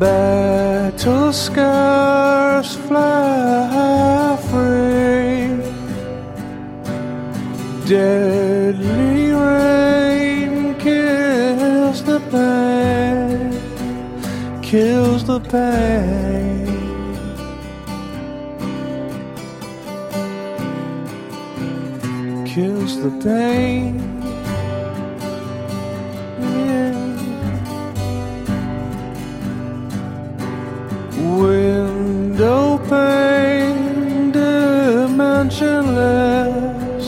battle scars fly free, deadly rain kills the pain, kills the pain. Kills the pain. Yeah. Window pane, dimensionless,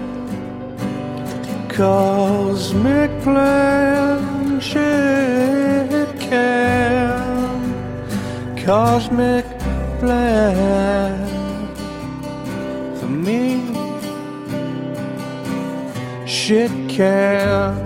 cosmic plan, shit can, cosmic plan for me. Shit can't.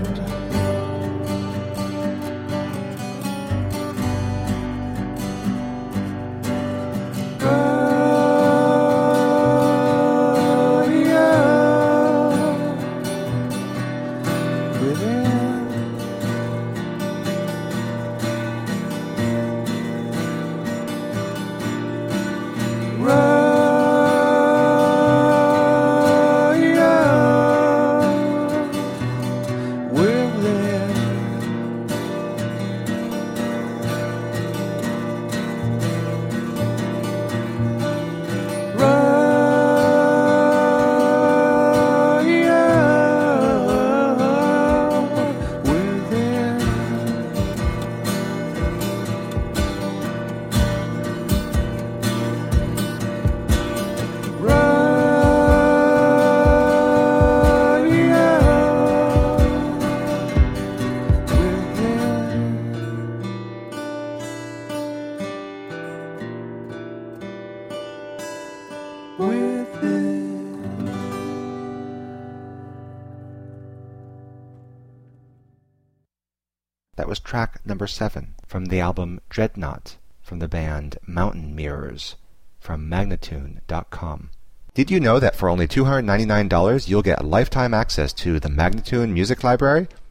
That was track number 7 from the album Dreadnought from the band Mountain Mirrors from Magnatune.com. Did you know that for only $299 you'll get lifetime access to the Magnatune Music Library?